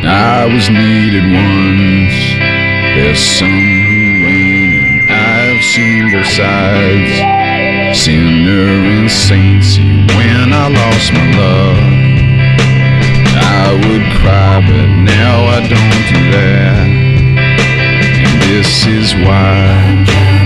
I was needed once. There's some who ain't, and I've seen both sides. Sinner and saint, see, when I lost my love, I would cry, but now I don't do that. And this is why,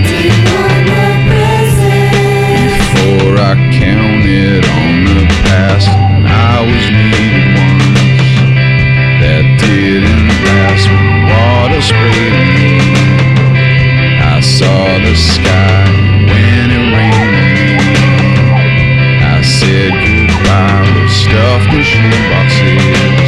before I counted on the past, and I was needed once, that didn't last. When water sprayed me, I saw the sky. When it rained on me, I said goodbye with stuffed in shoeboxes.